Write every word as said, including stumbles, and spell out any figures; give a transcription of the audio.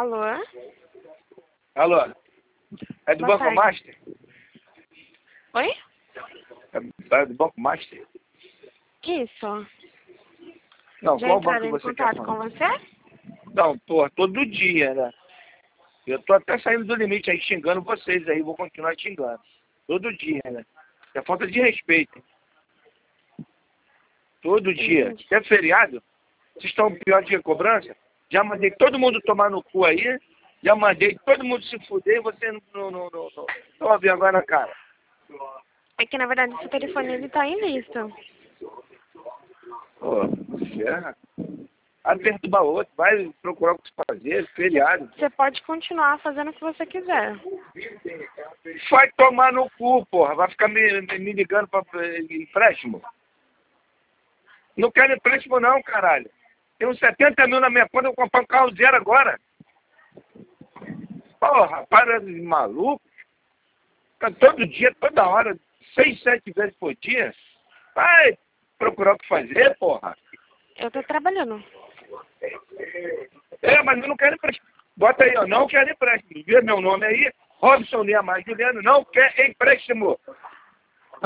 Alô? Alô? É do Boa Banco tarde. Master? Oi? É, é do Banco Master? Que isso? Não, Já qual banco entraram que em você quer contato falar? com você? Não, porra, todo dia, né? Eu tô até saindo do limite aí, xingando vocês aí, vou continuar xingando. Todo dia, né? É falta de respeito. Todo dia. Entendi. É feriado? Vocês estão pior de cobrança? Já mandei todo mundo tomar no cu aí, já mandei todo mundo se fuder e você não, não, não, não, não, não ouve agora na cara. É que na verdade seu telefone ele tá em lista. Pô, ferra. Vai perturbar outro, vai procurar o que fazer, feriado. Você pode continuar fazendo o que você quiser. Vai tomar no cu, porra. Vai ficar me, me ligando pra pra empréstimo. Não quero empréstimo não, caralho. Tem uns setenta mil na minha conta, eu vou comprar um carro zero agora. Porra, para de maluco. Fica todo dia, toda hora, seis, sete vezes por dia. Vai procurar o que fazer, porra. Eu tô trabalhando. É, mas eu não quero empréstimo. Bota aí, ó, não quero empréstimo. Vê meu nome aí, Robson Lima Juliano, não quer empréstimo.